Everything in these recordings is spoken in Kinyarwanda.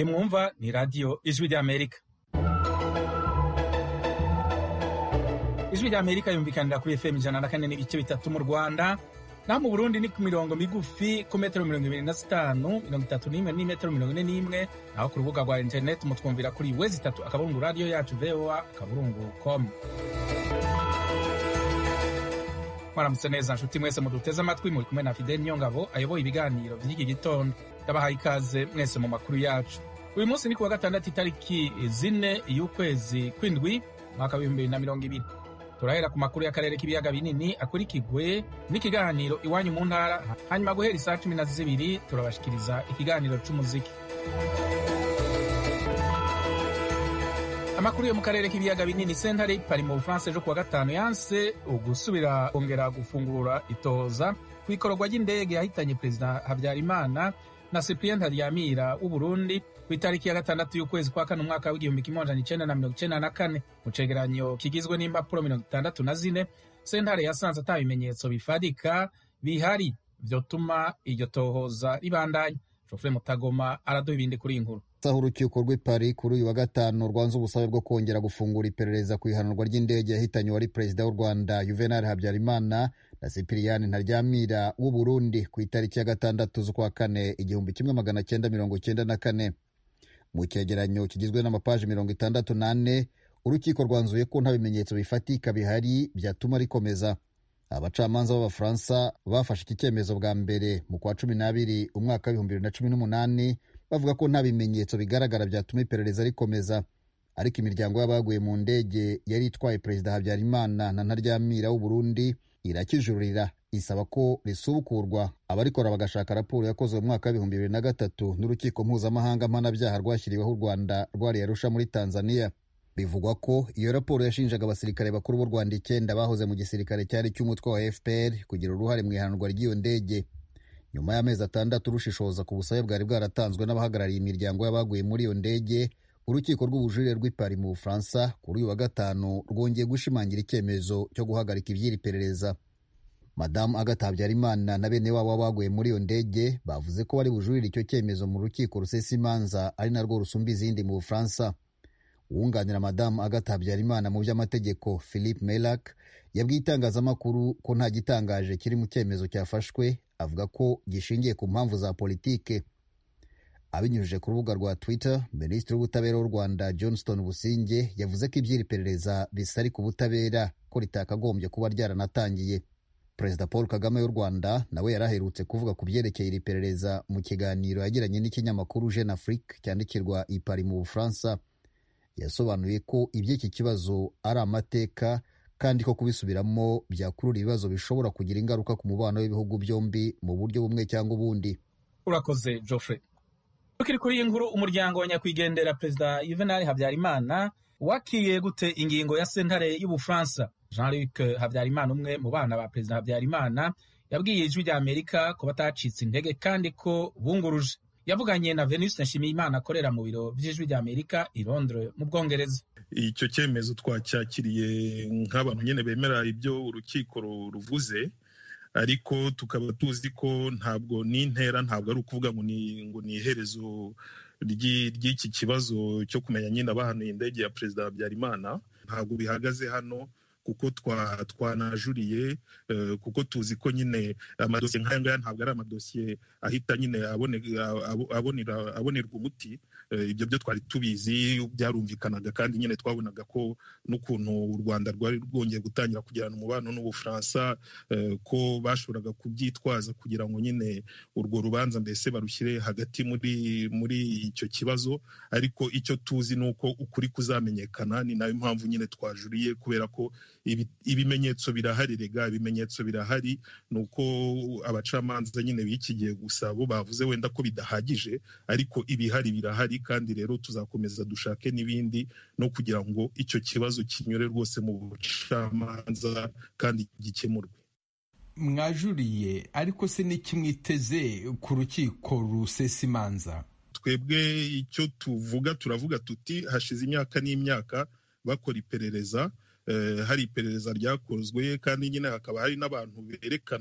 mwumva ni radiyo ijwi ry'Amerika. Ijwi ry'Amerika yumvikanira kuri FM 104.3 mu Rwanda, naho mu Burundi ni ku mirongo migufi ku metero 25, 31 n'imetero 41, naho ku rubuga rwa internet mutwumvira kuri wezi3 akaburungu radio yacu voa.com. Mwaramutse neza nshuti mwese muduteze amatwi, muri kumwe na Fidel Nyongabo ayoboye ibiganiro vy'iki gitondo. Ndabahaye ikaze mwese mu makuru yacu. Uyu munsi ni kuwa gatandatu itariki 4 y'ukwezi kw'indwi mwaka wa 2020. Turahera ku makuru y'akarere k'ibiyaga binini akurikirwe n'ikiganiro iwanyu mu ntara, hanyuma guhera isaa 12 turabashikiriza ikiganiro c'umuziki. Amakuru yo mu karere k'ibiyaga binini, sentare pari mu Bufaransa ejo kuwa gatanu yanse ugusubira kongera gufungura itoza kw'ikorwa ry'indege yahitanye Perezida Habyarimana na Cyprien Ntaryamira w'u Burundi ku itariki ya 6 y'ukwezi kwa kane umwaka w'igihumbi kimwe amajana 1994. Mu cegeranyo kigizwe n'impapuro 64, sentare yasanze ata bimenyetso bifadika bihari vyotuma iryo tohoza ribandanya. Geoffrey Mutagoma araduha ibindi kuri iyi nkuru. Urukiko rw'i Paris kuri uyu wa gatanu rwanze ubusabe bwo kongera gufungura iperereza ku ihanurwa ry'indege yahitanye wari Perezida w'u Rwanda Juvenal Habyarimana na Cyprien Ntaryamira w'u Burundi ku itariki ya 6 z'ukwa kane 1994. Mu cyegeranyo kigizwe n'amapaji 68, urukiko rwanzuye ko nta bimenyetso bifatika bihari byatuma rikomeza. Abacamanza b'Abafaransa bafashe iki cyemezo bwa mbere mu kwa 12 umwaka wa 2018 bavuga ko nta bimenyetso bigaragara byatuma iperereza rikomeza, ariko imiryango y'abaguye mu ndege yari itwaye Perezida Habyarimana na Ntaryamira w'u Burundi irakijurira isaba ko risubukurwa, abarikora bagashaka raporo yakozwe mu mwaka wa 2003 n'urukiko mpuzamahanga mpanabyaha rwashyiriweho u Rwanda rwari Arusha muri Tanzania. Bivugwa ko iyo raporo yashinjaga abasirikare bakuru b'u Rwanda 9 bahoze mu gisirikare cyari cy'umutwe wa FPR kugira uruhare mu ihanurwa ry'iyo ndege. Nyuma y'amezi 6 rushishoza ku busabe bwari bwaratanzwe n'abahagarariye imiryango y'abaguye muri iyo ndege, urukiko rw'ubujurire rw'i Paris mu Bufaransa kuri uyu wa gatanu rwongeye gushimangira icyemezo cyo guhagarika iby'iri perereza. Madamu Agathe Habyarimana na bene wabo baguye muri iyo ndege bavuze ko bari bujurire icyo cyemezo mu rukiko rusesa imanza ari narwo rusumba izindi mu Bufaransa. Uwunganira Madamu Agathe Habyarimana mu by'amategeko Philippe Mellac yabwiye itangazamakuru ko nta gitangaje kiri mu cyemezo cyafashwe, avuga ko gishingiye ku mpamvu za politike. Abinyujije ku rubuga rwa Twitter, Minisitiri w'Ubutabera w'u Rwanda Johnston Busingye yavuze ko iby'iri perereza bisari ku butabera, ko ritakagombye kuba ryaranatangiye. Perezida Paul Kagame w'u Rwanda nawe yaraherutse kuvuga ku byerekeye iri perereza mu kiganiro yagiranye n'ikinyamakuru Jeune Afrique cyandikirwa i Paris mu Bufaransa. Yasobanuye ko iby'iki kibazo ari amateka kandi ko kubisubiramo byakurura ibibazo bishobora kugira ingaruka ku mubano w'ibihugu byombi mu buryo bumwe cyangwa ubundi. Urakoze Geoffrey. Tukiri kuri iyi nkuru, umuryango wa nyakwigendera Perezida Juvenal Habyarimana wakiye gute ingingo ya sentare y'Ubufaransa? Jean-Luc Habyarimana, umwe mu bana ba Perezida Habyarimana, yabwiye ijwi ry'Amerika ko batacitse intege kandi ko bunguruje. Yavuganye na Venuste Nshimiyimana akorera mu biro by'ijwi ry'Amerika i Londres mu Bwongereza. Icyo cyemezo twacyakiriye nk'abantu nyene bemera ibyo urukiko ruvuze, ariko tukaba tuzi ko ntabwo n'intera, ntabwo ari ukuvuga ngo ni iherezo ry'iki kibazo cyo kumenya nyine abahanuye indege ya Perezida Habyarimana. Ntabwo bihagaze hano kuko twanajuriye, kuko tuzi ko nyine amadosiye nk'aya ngaya ntabwo ari amadosiye ahita nyine abonerwa umuti. Ibyo byo twari tubizi, byarumvikanaga, kandi nyine twabonaga ko n'ukuntu u Rwanda rwari rwongeye gutangira kugirana umubano n'Ubufaransa, ko bashoboraga kubyitwaza kugira ngo nyine urwo rubanza mbese barushyire hagati muri icyo kibazo. Ariko icyo tuzi ni uko ukuri kuzamenyekana, ni nayo mpamvu nyine twajuriye, kubera ko ibimenyetso birahari. Ibimenyetso birahari, ni uko abacamanza nyine bikigiye gusa bo bavuze wenda ko bidahagije, ariko ibihari birahari, kandi rero tuzakomeza dushake n'ibindi no kugira ngo icyo kibazo kinyure rwose mu bucamanza kandi gikemurwe. Mwajuriye, ariko se n'iki mwiteze ku rukiko rusesa imanza? Twebwe icyo turavuga tuti hashize imyaka n'imyaka bakora iperereza, hari iperereza ryakozwe, kandi nyine hakaba hari n'abantu berekana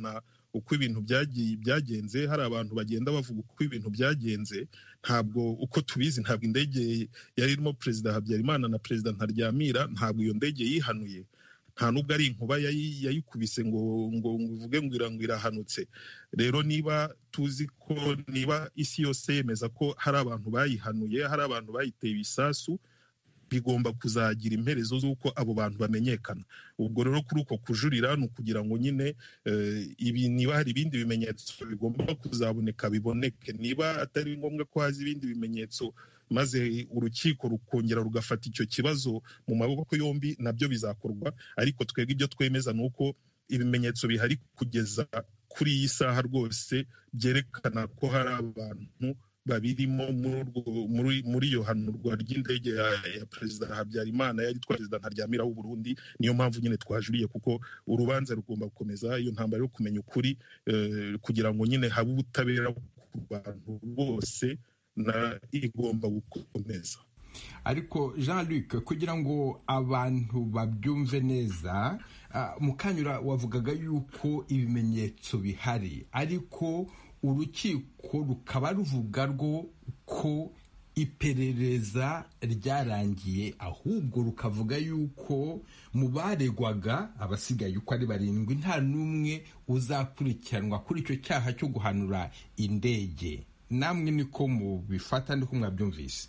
uko ibintu byagenze, hari abantu bagenda bavuga uko ibintu byagenze. Ntabwo uko tubizi, ntabwo indege yari irimo Perezida Habyarimana na Perezida Ntaryamira, ntabwo iyo ndege yihanuye, nta nubwo ari inkuba yayikubise ngo uvuge ngo irahanutse. Rero niba tuzi ko, niba isi yose yemeza ko hari abantu bayihanuye, hari abantu bayiteye ibisasu, bigomba kuzagira imperezo z'uko abo bantu bamenyekana. Ubwo rero kuri uko kujurira ni ukugira ngo nyine niba hari ibindi bimenyetso bigomba kuzaboneka biboneke, niba atari ngombwa ko haza ibindi bimenyetso maze urukiko rukongera rugafata icyo kibazo mu maboko yombi, nabyo bizakorwa. Ariko twebwe ibyo twemeza ni uko ibimenyetso bihari kugeza kuri iyi saha rwose byerekana ko hari abantu babirimo muri iyo hanurwa ry'indege ya Perezida Habyarimana yari Perezida Ntaryamira w'u Burundi. Niyo mpamvu nyine twajuriye, kuko urubanza rugomba gukomeza, iyo ntambara yo kumenya ukuri, kugira ngo nyine habe ubutabera ku bantu bose, igomba gukomeza. Ariko Jean-Luc, kugira ngo abantu babyumve neza, Mukanyura wavugaga yuko ibimenyetso bihari, ariko urukiko rukaba ruvuga rwo ko iperereza ryarangiye, ahubwo rukavuga yuko mu baregwaga abasigaye uko ari 7 nta n'umwe uzakurikiranwa kuri icyo cyaha cyo guhanura indege. Namwe niko mubifata, niko mwabyumvise?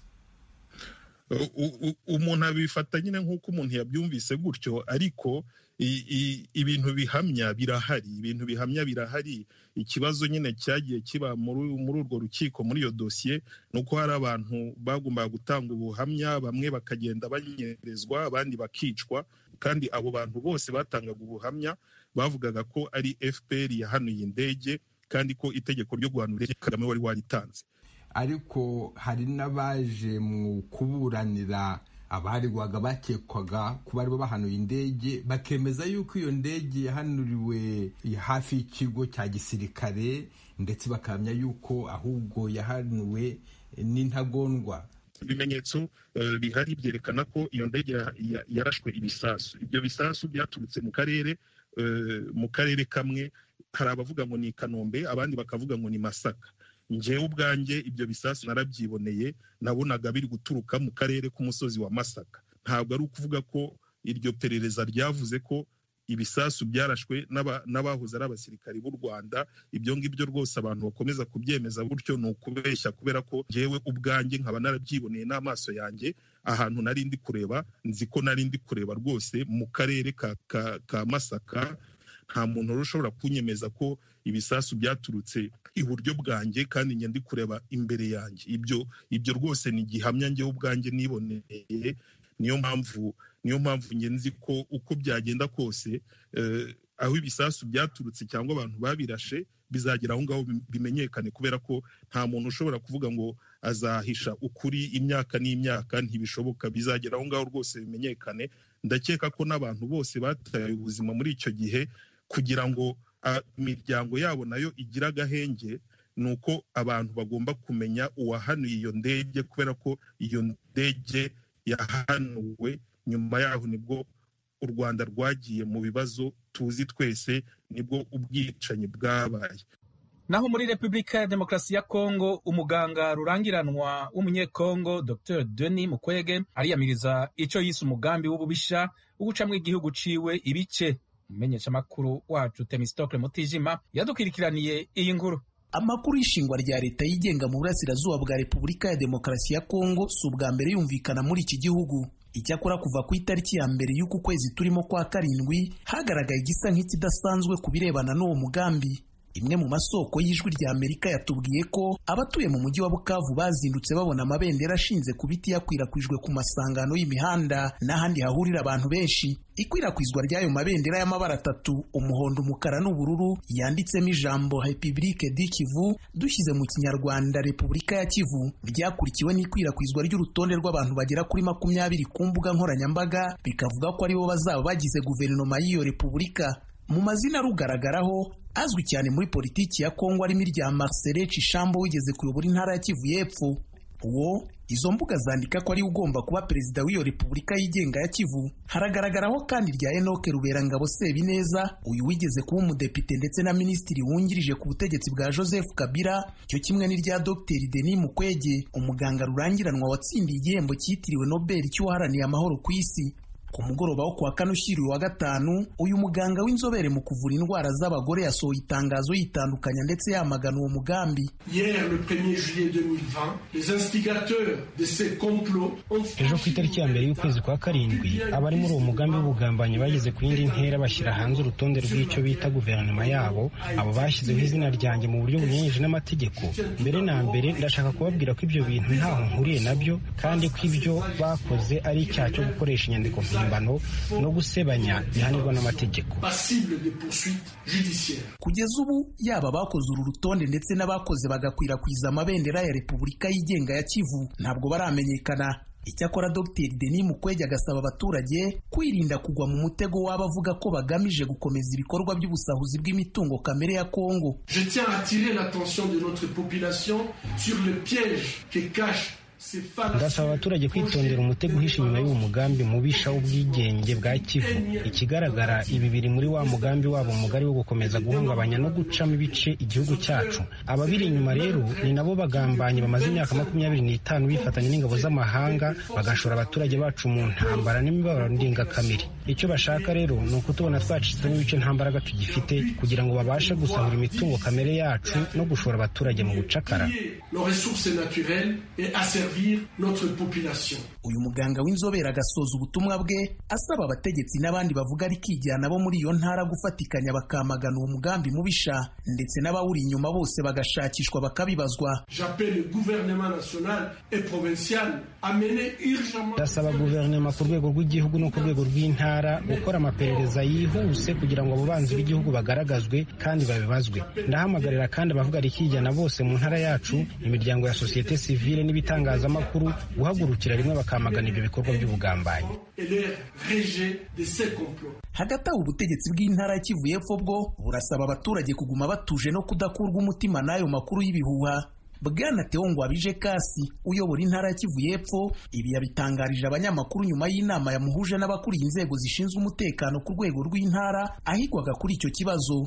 Umuntu abifata nyine nk'uko umuntu yabyumvise gutyo, ariko ibintu bihamya birahari. Ikibazo nyine cyagiye kiba muri urwo rukiko, muri iyo dosiye, ni uko hari abantu bagombaga gutanga ubuhamya, bamwe bakagenda banyerezwa, abandi bakicwa, kandi abo bantu bose batangaga ubuhamya bavugaga ko ari FPR yahanuye indege, kandi ko itegeko ryo guhanura Kagame wari waritanze. Ariko hari n'abaje mu kuburanira abaregwaga bakekwaga kuba aribo bahanuye indege, bakemeza yuko iyo ndege yahanuriwe hafi y'ikigo cya gisirikare, ndetse bakamya yuko ahubwo yahanuwe n'intagondwa. Ibimenyetso bihari byerekana ko iyo ndege yarashwe ibisasu. Ibyo bisasu byaturutse mu karere kamwe, hari abavuga ngo ni Kanombe, abandi bakavuga ngo ni Masaka. Njyewe ubwanjye ibyo bisasu narabyiboneye, nabonaga biri guturuka mu karere k'umusozi wa Masaka. Ntabwo ari ukuvuga ko iryo perereza ryavuze ko ibisasu byarashwe n'abahoze ari abasirikari b'u Rwanda. Ibyo ngibyo rwose abantu bakomeza kubyemeza gutyo ni ukubeshya, kubera ko njyewe ubwanjye nkaba narabyiboneye n'amaso yanjye, ahantu nari ndi kureba, nzi ko nari ndi kureba rwose mu karere ka Masaka. Nta muntu ushobora kunyemeza ko ibisasu byaturutse iburyo bwanjye kandi njye ndi kureba imbere yanjye. Ibyo rwose ni gihamya njye ubwanjye niboneye. Niyo mpamvu njye nzi ko uko byagenda kose, aho ibisasu byaturutse cyangwa abantu babirashe, bizagera aho ngaho bimenyekane, kubera ko nta muntu ushobora kuvuga ngo azahisha ukuri imyaka n'imyaka, ntibishoboka. Bizagera aho ngaho rwose bimenyekane. Ndakeka ko n'abantu bose bataye ubuzima muri icyo gihe, kugira ngo imiryango yabo nayo igira agahenge, ni uko abantu bagomba kumenya uwahanuye iyo ndege, kubera ko iyo ndege yahanuwe nyuma yaho nibwo u Rwanda rwagiye mu bibazo tuzi twese, nibwo ubwicanyi bwabaye. Naho muri Repubulika ya Demokarasi ya Kongo, umuganga rurangiranwa w'umunyekongo Dr Denis Mukwege ariyamiriza icyo yise umugambi w'ububisha wo gucamwo igihugu ciwe ibice. Umumenyeshamakuru wacu Temistokle Mutijima yadukirikiraniye iyi nkuru. Amakuru y'ishingwa rya leta yigenga mu burasirazuba bwa Repubulika ya Demokarasi ya Kongo si ubwa mbere yumvikana muri iki gihugu. Icyakora kuva ku itariki ya mbere y'uku kwezi turimo kwa 7 hagaragaye igisa nk'ikidasanzwe ku birebana n'uwo mugambi. Imwe mu masoko y'ijwi rya Amerika yatubwiye ko abatuye mu mujyi wa Bukavu bazindutse babona amabendera ashinze ku biti yakwirakwijwe ku masangano y'imihanda n'ahandi hahurira abantu benshi. Ikwirakwizwa ry'ayo mabendera y'amabara 3, umuhondo, umukara n'ubururu, yanditsemo ijambo République du Kivu, dushyize mu Kinyarwanda Repubulika ya Kivu, ryakurikiwe n'ikwirakwizwa ry'urutonde rw'abantu bagera kuri 20 ku mbuga nkoranyambaga, bikavuga ko aribo bazaba bagize guverinoma y'iyo repubulika. Mu mazina rugaragaraho azwi cyane muri politiki ya Kongo arimo irya Marcel Cishambo wigeze kuyobora intara ya Kivu y'Epfo. Uwo Izo mbuga zandika ko ari ugomba kuba perezida w'iyo repubulika yigenga ya Kivu. Haragaragaraho kandi rya Enoch Ruberangabo Sebineza, uyu wigeze kuba umudepite ndetse na minisitiri wungirije ku butegetsi bwa Joseph Kabila, cyo kimwe n'irya Dr Denis Mukwege, umuganga rurangiranwa watsindiye igihembo cyitiriwe Nobel cy'uwaharaniye amahoro ku isi. Ku mugoroba wo kuwa kane ushyiriwe wa gatanu, uyu muganga w'inzobere mu kuvura indwara z'abagore yasohoye itangazo yitandukanya ndetse yamagana uwo mugambi. Ejo ku itariki ya mbere y'ukwezi kwa karindwi, abari muri uwo mugambi w'ubugambanyi bageze ku yindi ntera bashyira hanze urutonde rw'icyo bita guverinoma yabo. Abo bashyizeho izina ryanjye mu buryo bunyuranyije n'amategeko. Mbere na mbere ndashaka kubabwira ko ibyo bintu ntaho nkuriye nabyo, kandi ko ibyo bakoze ari icyaha cyo gukoresha inyandiko no gusebanya bihanirwa n'amategeko. Kugeza ubu yaba bakoze uru rutonde ndetse n'abakoze bagakwirakwiza amabendera ya Repubulika yigenga ya Kivu ntabwo baramenyekana. Icyakora Dr Denis Mukwege agasaba abaturage kwirinda kugwa mu mutego w'abavuga ko bagamije gukomeza ibikorwa by'ubusahuzi bw'imitungo kamere ya Kongo. Je tiens à attirer l'attention de notre population sur le piège que cache. Ndasaba abaturage kwitondera umutego uhishe inyuma y'uwo mugambi mubisha w'ubwigenge bwa Kivu. Ikigaragara, ibi biri muri wa mugambi wabo mugari wo gukomeza guhungabanya no gucamo ibice igihugu cyacu. Ababiri inyuma rero ni nabo bagambanyi bamaze imyaka 25 bifatanya n'ingabo z'amahanga bagashora abaturage bacu mu ntambara n'imibabaro ndengakamere. Icyo bashaka rero ni ukutubona twacitsemo ibice nta mbaraga tugifite kugira ngo babashe gusahura imitungo kamere yacu no gushora abaturage mu bucakara. Notre population. Uyu muganga w'inzobere agasoza ubutumwa bwe asaba abategetsi n'abandi bavuga ari kijyana bo muri iyo ntara gufatikanya bakamagana uwo mugambi mubisha, ndetse n'abawuri inyuma bose bagashakishwa bakabibazwa. J'appelle le gouvernement national et provincial à mener urgemment. Ndasaba guverinoma ku rwego rw'igihugu no ku rwego rw'intara gukora amaperereza yihuse kugira ngo abo banzi b'igihugu bagaragazwe kandi babibazwe. Ndahamagarira kandi abavuga ari kijyana bose mu ntara yacu, imiryango ya societe civile n'ibitangazamakuru guhagurukira rimwe bakamagana ibyo bikorwa by'ubugambanyi. Hagati aho ubutegetsi bw'intara ya Kivu y'Epfo bwo burasaba abaturage kuguma batuje no kudakurwa umutima n'ayo makuru y'ibihuha. Bwana Theo Ngwabije Kasi uyobora intara ya Kivu y'Epfo ibi yabitangarije abanyamakuru nyuma y'inama yamuhuje n'abakuriye inzego zishinzwe umutekano ku rwego rw'intara ahigwaga kuri icyo kibazo.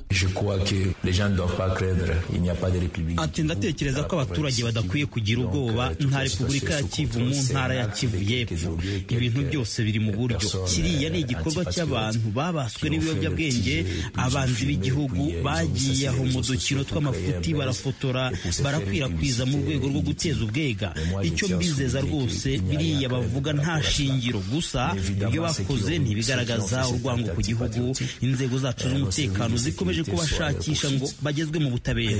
Ati ndatekereza ko abaturage badakwiye kugira ubwoba, nta Repubulika ya Kivu mu ntara ya Kivu y'Epfo. Ibintu byose biri mu buryo. Kiriya ni igikorwa cy'abantu babaswe n'ibiyobyabwenge, abanzi b'igihugu bagiye aho mu dukino tw'amafuti barafotora barakwirakwiza mu rwego rwo guteza ubwega. Icyo mbizeza rwose biriya bavuga nta shingiro, gusa ibyo bakoze ntibigaragaza urwango ku gihugu. Inzego zacu z'umutekano zikomeje kubashakisha ngo bagezwe mu butabera.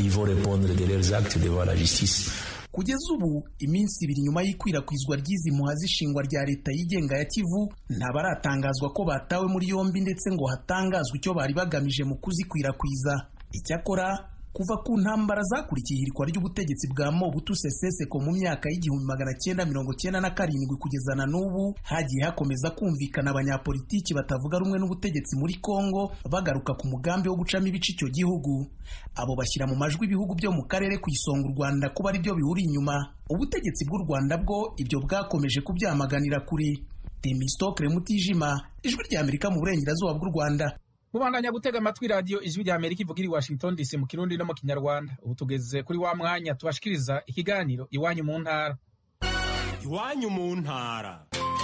Kugeza ubu iminsi 2 nyuma y'ikwirakwizwa ry'izi muha z'ishingwa rya leta yigenga ya Kivu ntabaratangazwa ko batawe muri yombi ndetse ngo hatangazwe icyo bari bagamije mu kuzikwirakwiza. Icyakora kuva ku ntambara zakurikiye ihirikwa ry'ubutegetsi bwa Mobutu Sese Seko mu myaka y'1997 kugeza na n'ubu hagiye hakomeza kumvikana abanyapolitiki batavuga rumwe n'ubutegetsi muri Kongo bagaruka ku mugambi wo gucamo ibice icyo gihugu. Abo bashyira mu majwi ibihugu byo mu karere ku isonga u Rwanda kuba ari byo bihuri inyuma. Ubutegetsi bw'u Rwanda bwo ibyo bwakomeje kubyamaganira kuri. Temistokle Mutijima, Ijwi ry'Amerika mu burengerazuba bw'u Rwanda. Mubandanya gutega amatwi radio Ijwi ry'Amerika ivuga iri Washington DC mu Kirundi no mu Kinyarwanda. Ubu tugeze kuri wa mwanya tubashikiriza ikiganiro Iwanyu mu ntara. Iwanyu mu ntara.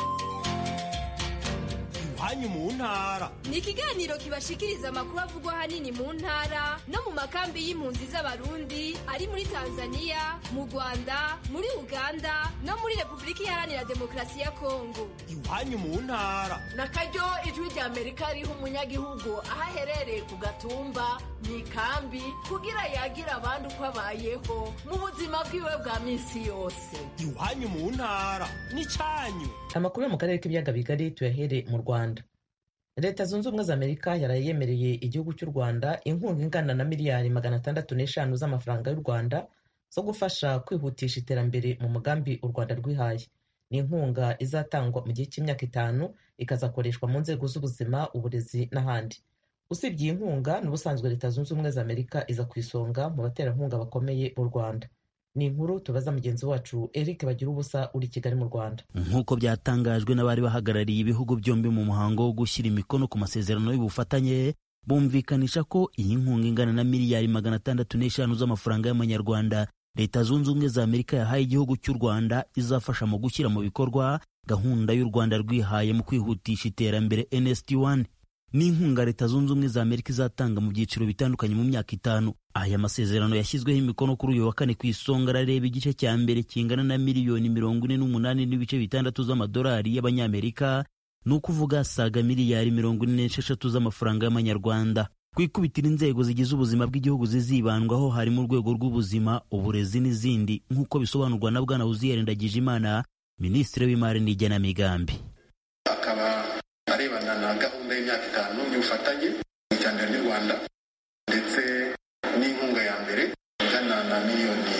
Iwanyu mu ntara ni ikiganiro kibashikiriza amakuru avugwa hanini mu ntara no mu makambi y'impunzi z'abarundi ari muri Tanzania, mu Rwanda, muri Uganda no muri Repubulika Iharanira Demokarasi ya Kongo. Iwanyu mu ntara nakaryo Ijwi ry'Amerika riha umunyagihugu aho aherereye ku gatumba mu ikambi kugira yagira abandi uko abayeho mu buzima bwiwe bwa minsi yose. Iwanyu mu ntara ni cyanyu. Amakuru yo mu karere k'ibiyaga bigari tuyahere mu Rwanda. Leta Zunze Ubumwe za Amerika yarayemereye igihugu cy'u Rwanda inkunga ingana na miliyari 605 z'amafaranga y'u Rwanda zo gufasha kwihutisha iterambere mu mugambi u Rwanda rwihaye. Ni inkunga izatangwa mu gihe cy'imyaka 5 ikazakoreshwa mu nzego z'ubuzima, uburezi n'ahandi. Usibye iyi nkunga n'ubusanzwe Leta Zunze Ubumwe za Amerika iza ku isonga mu baterankunga bakomeye mu Rwanda. ni inkuru tubaza mugenzi wacu Eric Bagirubusa uri Kigali mu Rwanda. Nk'uko byatangajwe n'abari bahagarariye ibihugu byombi mu muhango wo gushyira imikono ku masezerano y'ubufatanye, bumvikanisha ko iyi nkunga ingana na miliyari 605 z'amafaranga y'amanyarwanda Leta Zunze Ubumwe za Amerika yahaye igihugu cy'u Rwanda izafasha mu gushyira mu bikorwa gahunda y'u Rwanda rwihaye mu kwihutisha iterambere NST1. Ni inkunga Leta Zunze Ubumwe za Amerika izatanga mu byiciro bitandukanye mu myaka 5. Aya masezerano yashyizweho imikono kuri uyu wa kane ku isonga arareba igice cya mbere kingana na miliyoni 48.6 z'amadolari y'abanyamerika, ni ukuvuga saga miliyari 46 z'amafaranga y'amanyarwanda. Kwikubitira inzego zigize ubuzima bw'igihugu zizibandwaho harimo urwego rw'ubuzima, uburezi n'izindi, nk'uko bisobanurwa na Bwana Uzziel Ndagijimana, Minisitiri w'Imari n'Igenamigambi. Akaba arebana na gahunda y'imyaka 5 y'ubufatanye mu iterambere ry'u Rwanda, ndetse n'inkunga ya mbere ingana na miliyoni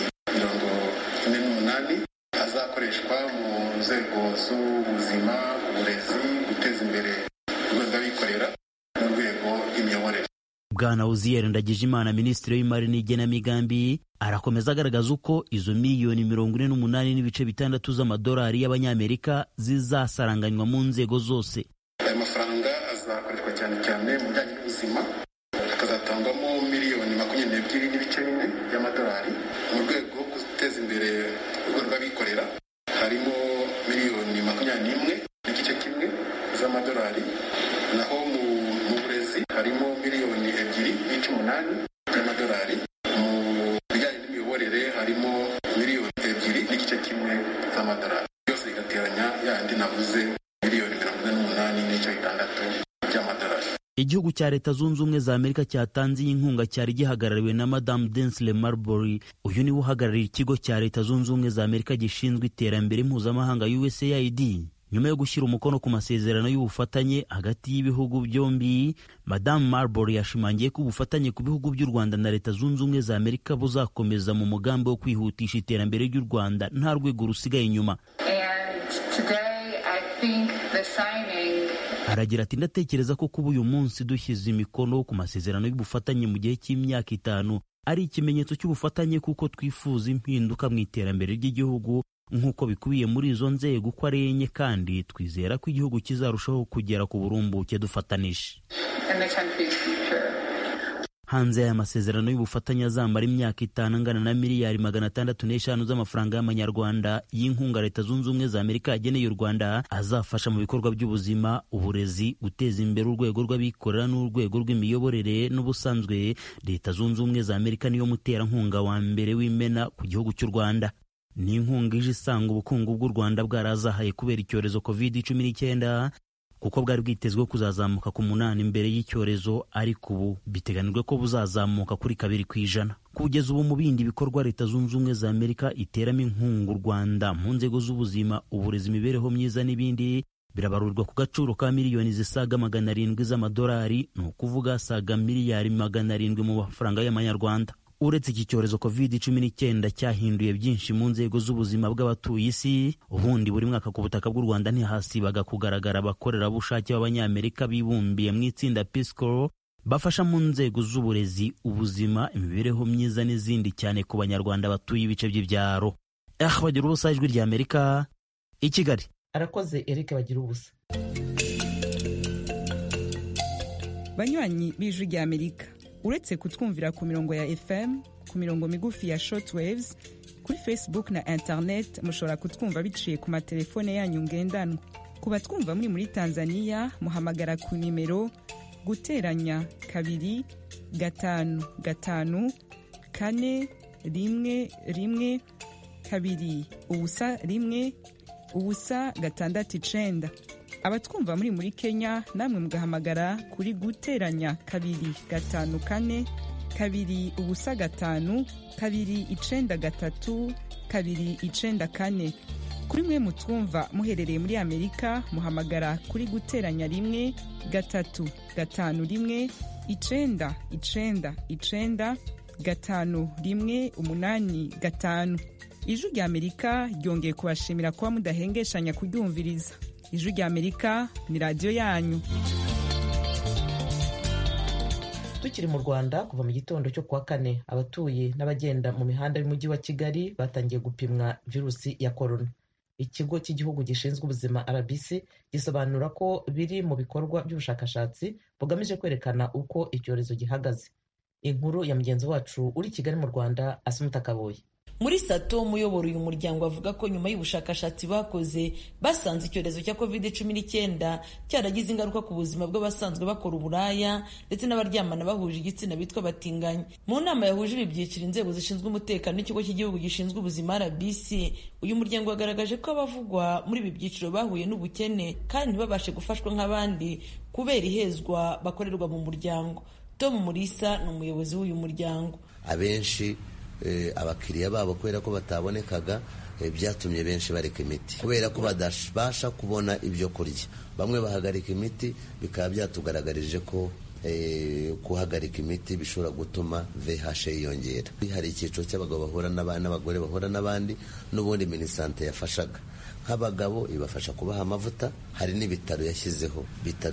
48 azakoreshwa mu nzego z'ubuzima, uburezi, guteza imbere urwego rw'abikorera n'urwego rw'imiyoborere. Bwana Uzziel Ndagijimana, Minisitiri w'Imari n'Igenamigambi, arakomeza agaragaza uko izo miliyoni 48.6 z'amadolari y'abanyamerika zizasaranganywa mu nzego zose. Aya mafaranga azakoreshwa cyane cyane mu bijyanye n'ubuzima, hakazatangwamo miliyoni 22.4 y'amadolari mu rwego rwo guteza imbere urwego rw'abikorera, harimo miliyoni 21.1 z'amadolari, naho mu burezi harimo miliyoni 2.8 z'amadolari, mu bijyanye n'imiyoborere harimo miliyoni 2.1 z'amadolari, byose bigateranya yandi navuze miliyoni 48.6 by'amadolari. Igihugu cya Leta Zunze Ubumwe za Amerika cyatanze iyi nkunga cyari gihagarariwe na Madame Densle Marbury. Uyu ni uhagarariye ikigo cya Leta Zunze Ubumwe za Amerika gishinzwe iterambere mpuzamahanga USAID. Nyuma yo gushyira umukono ku masezerano y'ubufatanye hagati y'ibihugu byombi, Madame Marbury yashimangiye ko ubufatanye ku bihugu by'u Rwanda na Leta Zunze Ubumwe za Amerika buzakomeza mu mugambi wo kwihutisha iterambere ry'u Rwanda nta rwego rusigaye inyuma. Aragira ati, ndatekereza ko kuba uyu munsi dushyize imikono ku masezerano y'ubufatanye mu gihe cy'imyaka 5 ari ikimenyetso cy'ubufatanye, kuko twifuza impinduka mu iterambere ry'igihugu nk'uko bikubiye muri izo nzego uko ari enye, kandi twizera ko igihugu kizarushaho kugera ku burumbuke dufatanije. Hanze y'aya masezerano y'ubufatanye azamara imyaka 5 angana na miliyari 605 z'amafaranga y'amanyarwanda y'inkunga Leta Zunze Ubumwe za Amerika yageneye u Rwanda, azafasha mu bikorwa by'ubuzima, uburezi, guteza imbere urwego rw'abikorera n'urwego rw'imiyoborere. N'ubusanzwe Leta Zunze Ubumwe za Amerika niyo muterankunga wa mbere w'imena ku gihugu cy'u Rwanda. Ni inkunga ije isanga ubukungu bw'u Rwanda bwarazahaye kubera icyorezo COVID-19, kuko bwari bwitezwe kuzazamuka ku 8 imbere y'icyorezo, ariko ubu biteganijwe ko buzazamuka kuri 2%. Kugeza ubu mu bindi bikorwa Leta Zunze Ubumwe za Amerika iteramo inkunga u Rwanda mu nzego z'ubuzima, uburezi, imibereho myiza n'ibindi, birabarurirwa ku gaciro ka miliyoni zisaga 700 z'amadolari, ni ukuvuga saga miliyari 700 mu mafaranga y'amanyarwanda. Uretse iki cyorezo COVID-19 cyahinduye byinshi mu nzego z'ubuzima bw'abatuye isi, ubundi buri mwaka ku butaka bw'u Rwanda ntihasibaga kugaragara abakorerabushake b'abanyamerika bibumbiye mu itsinda Peace Corps, bafasha mu nzego z'uburezi, ubuzima, imibereho myiza n'izindi, cyane ku banyarwanda batuye ibice by'ibyaro. Bagirubusa, Ijwi ry'Amerika, i Kigali. Arakoze Eric Bagirubusa. Banywanyi b'Ijwi ry'Amerika, uretse kutwumvira ku mirongo ya FM, ku mirongo migufi ya shortwaves, kuri Facebook na internet mushobora kutwumva biciye ku matelefone yanyu ngendanwa. Ku batwumva muri Tanzania, muhamagara ku nimero guteranya 2 5 5 4 1 1 2 ubusa 1 ubusa 6 Abatwumva muri Kenya, namwe mugahamagara kuri guteranya 2 5 4 2 ubusa 5 2 9 3 2 9 4. Kuri mwe mutwumva muherereye muri Amerika, muhamagara kuri guteranya 1 3 5 1 9 9 9 5 1 8 5. Ijwi ry'Amerika ryongeye kubashimira kuba mudahengeshanya kuryumviriza. Ijwi ry'Amerika ni radio yanyu. Tukiri mu Rwanda, kuva mu gitondo cyo kuwa kane abatuye n'abagenda mu mihanda y'umujyi wa Kigali batangiye gupimwa virusi ya korona. Ikigo cy'igihugu gishinzwe ubuzima RBC gisobanura ko biri mu bikorwa by'ubushakashatsi bugamije kwerekana uko icyorezo gihagaze. Inkuru ya mugenzi wacu uri Kigali mu Rwanda, Asumta Kaboyi. Muri Sato, umuyoboro uyu muryango avuga ko nyuma y'ubushakashatsi bakoze basanze icyorezo cya COVID-19 cyaragize ingaruka ku buzima bw'abasanzwe bakora uburaya ndetse n'abaryamana bahuje igitsina bitwa batinganya. Mu nama yahuje ibyiciro inzego zishinzwe umutekano n'ikigo cy'igihugu gishinzwe ubuzima RBC, uyu muryango wagaragaje ko abavugwa muri ibi byiciro bahuye n'ubukene kandi ntibabashe gufashwa nk'abandi kubera ihezwa bakorerwa mu muryango. Tom Mulisa ni umuyobozi w'uyu muryango. Abenshi abakiriya babo kubera ko batabonekaga byatumye benshi bareka imiti kubera ko badabasha kubona ibyo kurya. Bamwe bahagarika imiti, bikaba byatugaragarije ko guhagarika imiti bishobora gutuma VIH yiyongera. Hari icyiciro cy'abagabo bahura n'abagore bahura n'abandi, n'ubundi minisante yafashaga nk'abagabo ibafasha kubaha amavuta. Hari n'ibitaro yashyizeho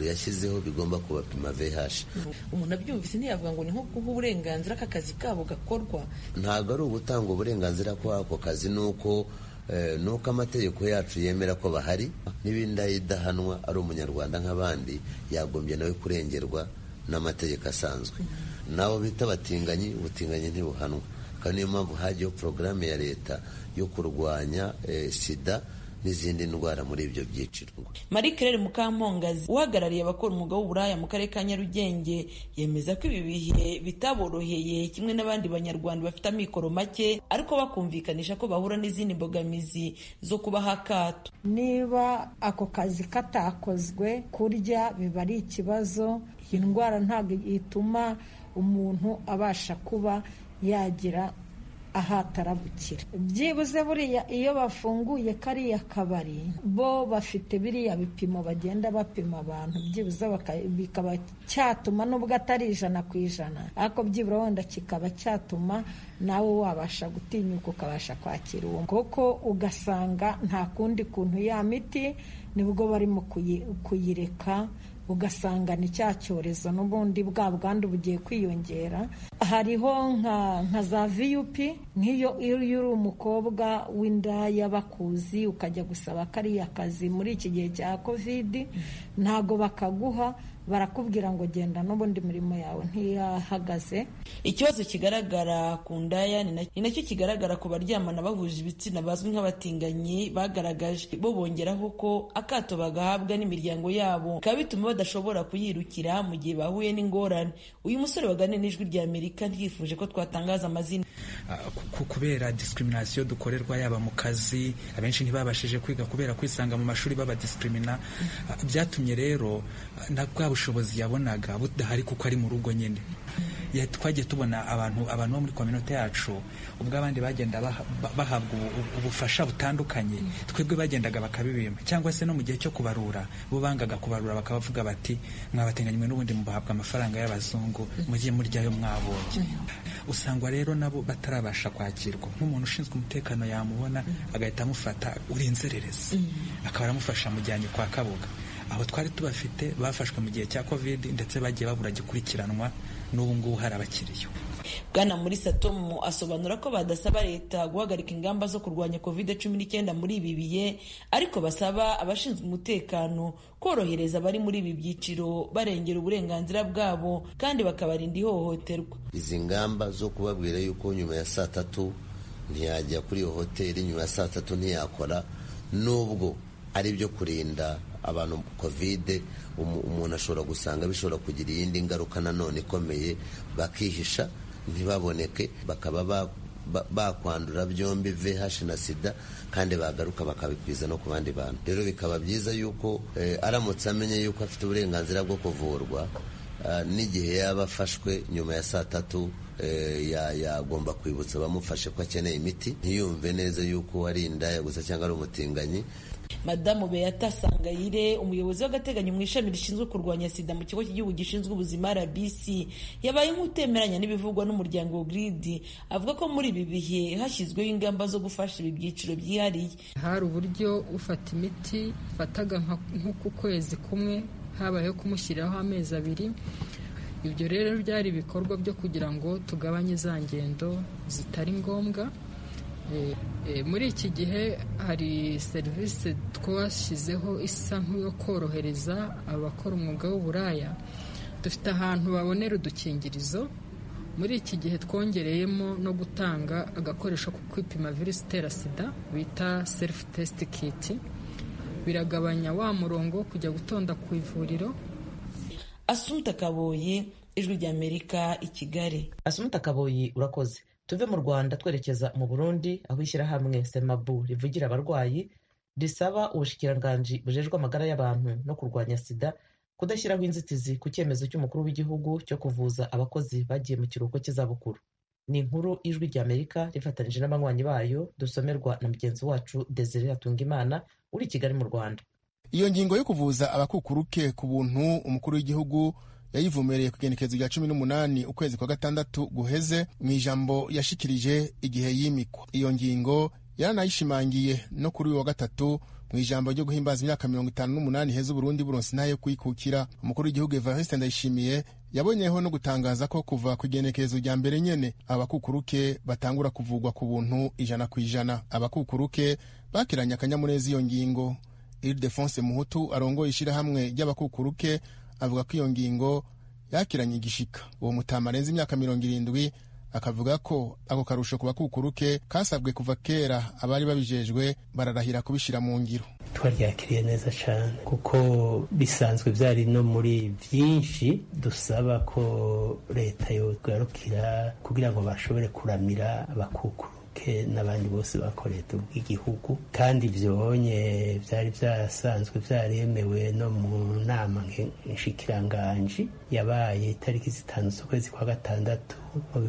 bigomba kubapima VIH. Umuntu abyumvise ntiyavuga ngo ni nko guha uburenganzira k'akazi kabo gakorwa. Ntabwo ari ugutanga uburenganzira kw'ako kazi, nuko amategeko yacu yemera ko bahari, n'ibindi idahanwa ari umunyarwanda nk'abandi yagombye nawe kurengerwa n'amategeko asanzwe. Nabo bita batinganyi, ubutinganyi ntibuhanwa, kandi niyo mpamvu hagiyeho porogaramu ya leta yo kurwanya sida n'izindi ndwara muri ibyo byiciro. Marie Claire Mukampongazi uhagarariye abakora umwuga w'uburaya mu karere ka Nyarugenge yemeza ko ibi bihe bitaboroheye kimwe n'abandi banyarwanda bafite amikoro make, ariko bakumvikanisha ko bahura n'izindi mbogamizi zo kubaha akato. Niba ako kazi katakozwe, kurya biba ari ikibazo. Iyi ndwara ntabwo ituma umuntu abasha kuba yagira ahatarabukira. Byibuze buriya iyo bafunguye kariya kabari, bo bafite biriya bipimo bagenda bapima abantu, byibuze bikaba cyatuma, nubwo atari 100%, ariko byibura wenda kikaba cyatuma nawe wabasha gutinyuka ukabasha kwakira uwo, kuko ugasanga nta kundi kuntu ya miti nibwo barimo kuyireka, ugasanga ni cya cyorezo n'ubundi bwa bwandu bugiye kwiyongera. Hariho nka za VUP, nk'iyo uri umukobwa w'indaya bakuzi ukajya gusaba kariya kazi muri iki gihe cya COVID, ntago bakaguha, barakubwira ngo genda n'ubundi mirimo yawe ntiyahagaze. Ikibazo kigaragara ku ndaya ni nacyo kigaragara ku baryamana bahuje ibitsina bazwi nk'abatinganyi bagaragaje. Bo bongeraho ko akato bagahabwa n'imiryango yabo bikaba bituma badashobora kuyirukira mu gihe bahuye n'ingorane. Uyu musore waganiriye n'Ijwi ry'Amerika ntiyifuje ko twatangaza amazina. Kubera discrimination dukorerwa yaba mu kazi, abenshi ntibabashije kwiga kubera kwisanga mu mashuri babadiscrimina, byatumye rero na bwa bushobozi yabonaga budahari kuko ari mu rugo nyine. Twagiye tubona abantu bo muri community yacu, ubwo abandi bagenda bahabwa ubufasha butandukanye, twebwe bagendaga bakabibima, cyangwa se no mu gihe cyo kubarura bo bangaga kubarura, bakabavuga bati mwabateganywe n'ubundi mubahabwa amafaranga y'abazungu, mugiye muryayo mwabonye. Usangwa rero nabo batarabasha kwakirwa. Nk'umuntu ushinzwe umutekano yamubona agahita amufata uri inzererezi, akaba aramufasha mujyanye kwa Kabuga. Abo twari tubafite bafashwe mu gihe cya COVID ndetse bagiye babura gikurikiranwa, n'ubu ngubu hari abakiriyo. Bwana Mulisa Tom asobanura ko badasaba leta guhagarika ingamba zo kurwanya COVID-19 muri ibi bihe, ariko basaba abashinzwe umutekano korohereza abari muri ibi byiciro barengera uburenganzira bwabo kandi bakabarinda ihohoterwa. Izi ngamba zo kubabwira yuko nyuma ya saa 3 ntiyajya kuri iyo hoteli, nyuma ya saa 3 ntiyakora, nubwo ari byo kurinda abantu COVID, umuntu ashobora gusanga bishobora kugira iyindi ngaruka nanone ikomeye, bakihisha ntibaboneke, bakaba bakwandura byombi VIH na sida, kandi bagaruka bakabikwiza no ku bandi bantu. Rero bikaba byiza yuko aramutse amenye yuko afite uburenganzira bwo kuvurwa, n'igihe yaba afashwe nyuma ya saa 3 yagomba kwibutsa bamufashe ko akeneye imiti, ntiyumve neza yuko ari indaya gusa cyangwa ari umutinganyi. Madamu Beata Sangayire, umuyobozi w'agateganyo mu ishami rishinzwe kurwanya sida mu kigo cy'igihugu gishinzwe ubuzima RBC, yabaye nk'utemeranya n'ibivugwa n'umuryango GRID, avuga ko muri ibi bihe hashyizweho ingamba zo gufasha ibi byiciro byihariye. Hari uburyo ufata imiti fataga nko ku kwezi kumwe, habayeho kumushyiriraho amezi 2. ibyo rero byari ibikorwa byo kugira ngo tugabanye za ngendo zitari ngombwa. Muri iki gihe hari serivisi twashyizeho isa nk'iyo korohereza abakora umwuga w'uburaya. Dufite ahantu babonera udukingirizo. Muri iki gihe twongereyemo no gutanga agakoresho ko kwipima virusi itera sida bita self test kit. Biragabanya wa murongo kujya gutonda ku ivuriro. Asumta Kaboyi, Ijwi ry'Amerika, i Kigali. Asumta Kaboyi, urakoze. Tuve mu Rwanda twerekeza mu Burundi, aho ishyirahamwe Semabu rivugira abarwayi risaba ubushikiranganji bujejwe amagara y'abantu no kurwanya sida kudashyiraho inzitizi ku cyemezo cy'umukuru w'igihugu cyo kuvuza abakozi bagiye mu kiruhuko cy'izabukuru. Ni inkuru Ijwi ry'Amerika rifatanije n'abanywanyi bayo, dusomerwa na mugenzi wacu Desire Hatungimana uri i Kigali mu Rwanda. Iyo ngingo yo kuvuza abakukuruke ku buntu umukuru w'igihugu yayivumereye ku igenekerezo rya 18 ukwezi kwa gatandatu guheze mu ijambo yashikirije igihe yimikwa. Iyo ngingo yaranayishimangiye no kuri uyu wa gatatu mu ijambo ryo guhimbaza imyaka 58 heza Burundi buronse ntayo kwikukira. Umukuru w'igihugu Evariste Ndayishimiye yabonyeho no gutangaza ko kuva ku igenekerezo rya mbere nyene abakukuruke batangura kuvugwa ku buntu 100%. Abakukuruke bakiranye akanyamuneza iyo ngingo. Ildefonse Muhutu arongoye ishirahamwe ry'abakukuruke avuga ko iyo ngingo yakiranye igishika. Uwo mutama arenze imyaka 70 akavuga ko ako karusho ku bakukuruke kasabwe kuva kera, abari babijejwe bararahira kubishira mu ngiro. Twaryakiriye neza cyane kuko bisanzwe byari no muri byinshi dusaba ko leta yogarukira kugira ngo bashobore kuramira abakukuru n'abandi bose bakoreta ubw'igihugu, kandi byonye byari byasanzwe byaremewe no mu nama nshikiranganji yabaye itariki 5 z'ukwezi kwa gatandatu mu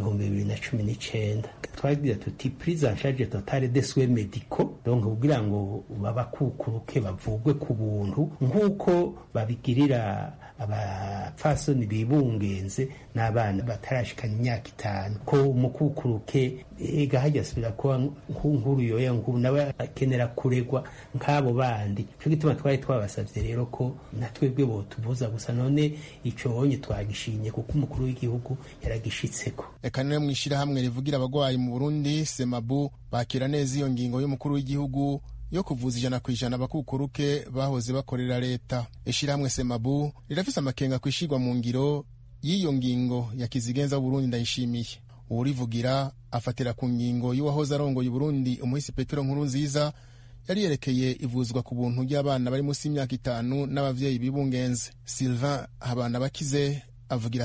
2019. Twagira tuti prise en charge totale des soins médicaux, donc kugira ngo babakukuruke bavugwe ku buntu nk'uko babigirira abapfasoni bibungenze n'abana batarashikana imyaka 5, ko umukukuruke gahajya asubira kuba nk'unkuru yoya nawe akenera kuregwa nk'abo bandi. Cyo gituma twari twabasavye rero ko natwebwe bo tubuza gusa, none ico bonye twagishinye kuko umukuru w'igihugu yaragishitseko. Eka none mwishira hamwe rivugira abagwayi mu Burundi Semabu bakira neza iyo ngingo y'umukuru w'igihugu yo kuvuza 100% abakukuruke bahoze bakorera leta. Ishirahamwe Semabu rirafise amakenga kwishirwa mu ngiro y'iyo ngingo ya kizigenza Burundi Ndayishimiye. Urivugira afatira ku ngingo y'uwahoze arongoye Burundi umuhisi Petero Nkurunziza yari yerekeye ivuzwa ku buntu ry'abana bari munsi y'imyaka 5 n'abavyeyi bibungenze. Sylvain Habana bakize avugira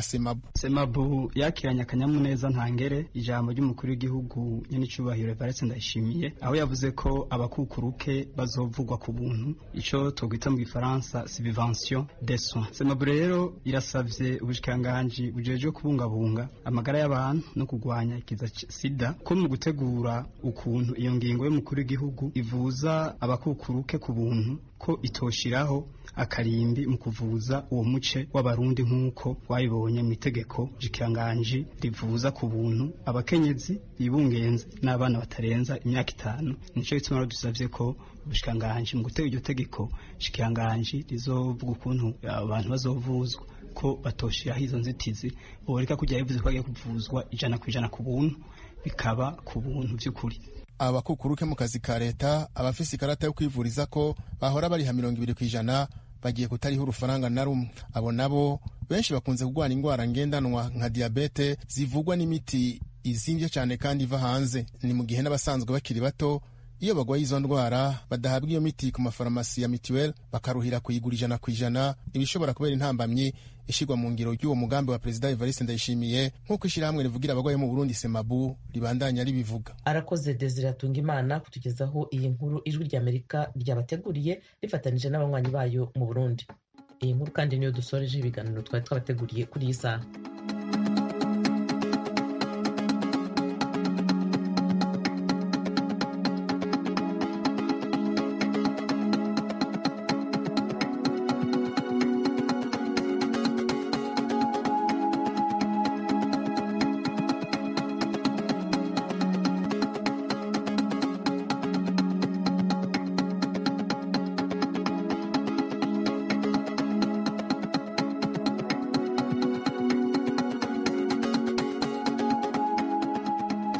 Semabu yakiranye akanyamuneza ntangere ijambo ry'umukuru w'igihugu nyenicubahiro Evariste Ndayishimiye, aho yavuze ko abakukuruke bazovugwa ku buntu, ico twita mu Gifaransa subvention des soins. Semabu rero irasavye ubushikiranganji bujejwe kubungabunga amagara y'abantu no kugwanya ikiza sida ko mu gutegura ukuntu iyo ngingo y'umukuru w'igihugu ivuza abakukuruke ku buntu ko itoshiraho akarimbi mu kuvuza uwo muce w'abarundi nk'uko wayibonye mu itegeko jikiranganji rivuza ku buntu abakenyezi bibungenze n'abana batarenza imyaka 5. Nico gituma dusavye ko ubushikiranganji mu gutega iryo tegeko jikiranganji rizovuga ukuntu abantu bazovuzwa ko batoshiraho izo nzitizi, boreka kujya bivuze ko bagiye kuvuzwa 100% ku buntu, bikaba ku buntu by'ukuri. Abakukuruke mu kazi ka leta abafise ikarata yo kwivuriza ko bahora bari 20% bagiye kutariho urufaranga na rumwe. Abo nabo benshi bakunze kugwana ingwara ngendanwa nka diabete zivugwa n'imiti izimvye cyane kandi iva hanze. Ni mu gihe n'abasanzwe bakiri bato iyo bagwaye izo ndwara badahabwa iyo miti ku mafarmasi ya mituel bakaruhira kuyigura 100%, ibishobora kubera intambamyi ishigwa mu ngiro y'uwo mugambi wa Perezida Evariste Ndayishimiye nk'uko ishirahamwe rivugira abagwaye mu Burundi Semabu ribandanya ribivuga. Arakoze Desire Hatungimana kutugezaho iyi nkuru Ijwi ry'Amerika ryabateguriye rifatanije n'abanywanyi bayo mu Burundi. Iyi nkuru kandi niyo dusoreje ibiganiro twari twabateguriye kuri iyi saha.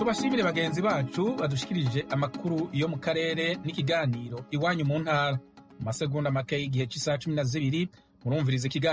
tubashimire bagenzi bacu badushikirije amakuru yo mu karere n'ikiganiro iwanyu mu ntara. Mu masegonda make y'igihe cy'isaha 12 murumviriza ikiganiro